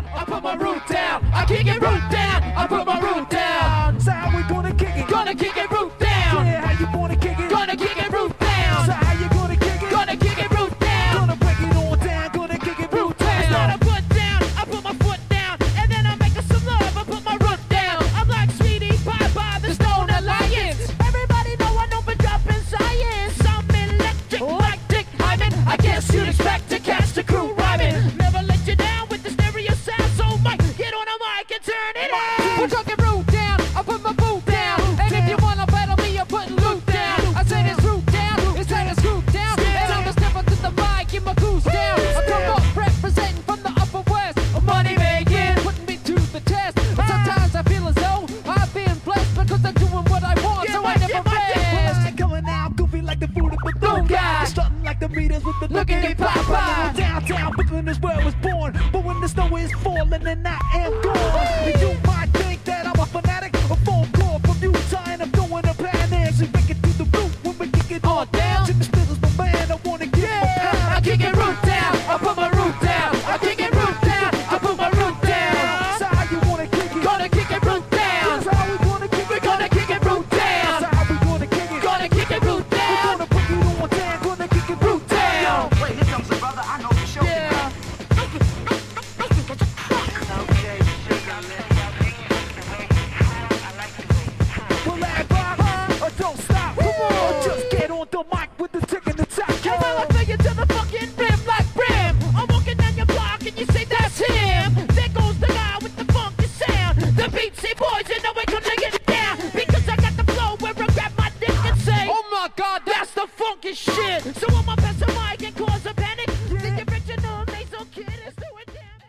I put my root down. I kick it root down. I put my root down. So how we gonna kick it? Gonna kick it root down. Yeah, how you gonna kick it? Gonna kick it root down. So how you gonna kick it? Gonna kick it root down. Gonna break it all down. Gonna kick it root down. It's not a put down. I put my foot down, and then I make some love. I put my root down. I'm like Sweetie Pie by the Stone Alliance. Everybody know I know for dropping science. I'm electric like Dick Hyman. I guess you'd expect to catch the crew rhyming. Never let you down with the stereo sound. So Mike, get on a mic and turn it on. We're talking root down. I put my boot down. And if you wanna battle me, you're putting loot down. I said it's root down. It's said it's root down. And I'm a stepper to the mic, get my goose down. I come up representing from the upper west. Money making, putting me to the test. But sometimes I feel as though I've been blessed because I'm doing what I want, so I never rest. I'm coming out goofy like the food of the Boom guy. Stunting like the meters with the Look at me pop. Downtown Brooklyn is where I was born. But when the snow is falling, then I am gone.